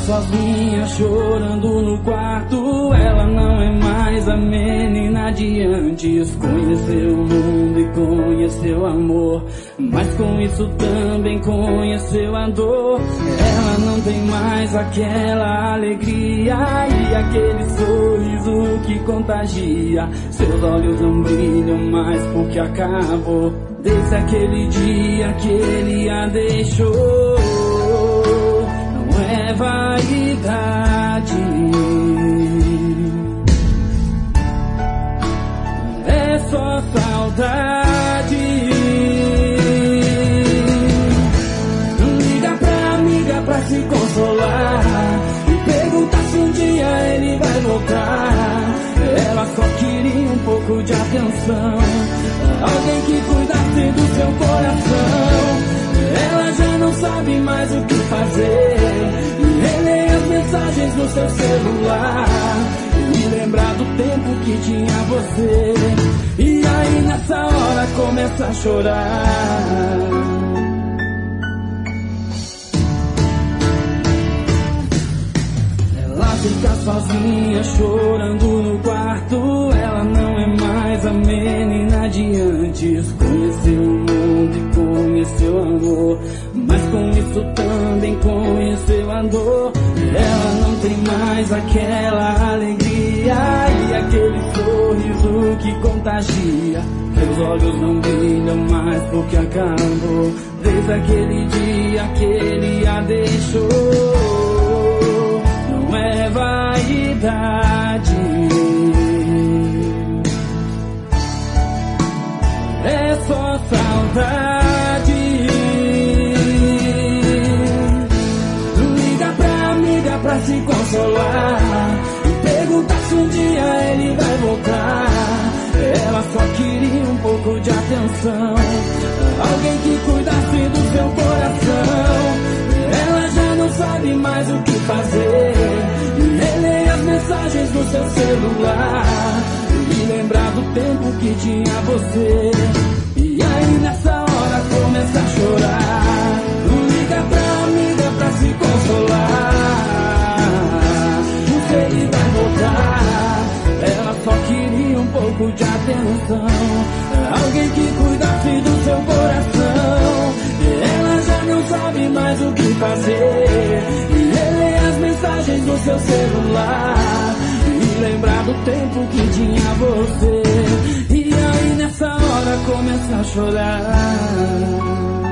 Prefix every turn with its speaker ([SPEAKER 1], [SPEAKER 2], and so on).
[SPEAKER 1] sozinha chorando no quarto. Ela não é mais a menina de antes. Conheceu o mundo e conheceu o amor, mas com isso também conheceu a dor. Ela não tem mais aquela alegria e aquele sorriso que contagia. Seus olhos não brilham mais porque acabou desde aquele dia que ele a deixou. Não é vaidade, é só saudade. Liga pra amiga pra se consolar e pergunta se um dia ele vai voltar. Ela só queria um pouco de atenção, alguém que cuidasse do seu coração. Ela já não sabe mais o que fazer e releia as mensagens no seu celular e lembrar do tempo que tinha você. E aí nessa hora começa a chorar. Fica sozinha chorando no quarto. Ela não é mais a menina de antes. Conheceu o mundo e conheceu o amor, mas com isso também conheceu a dor. Ela não tem mais aquela alegria e aquele sorriso que contagia. Meus olhos não brilham mais porque acabou desde aquele dia que ele a deixou. Não é vaidade, é só saudade. Liga pra amiga pra se consolar e pergunta se um dia ele vai voltar. Ela só queria um pouco de atenção, alguém que cuidasse do seu coração. Ela já não sabe mais o que fazer e releia as mensagens no seu celular e lembrar do tempo que tinha você. E aí nessa hora começa a chorar. Liga pra amiga pra se consolar, não sei se vai voltar. Ela só queria um pouco de atenção, alguém que cuidasse do seu coração. Ela já não sabe mais o que fazer e relê as mensagens no seu celular e lembrar do tempo que tinha você. E aí nessa hora começa a chorar.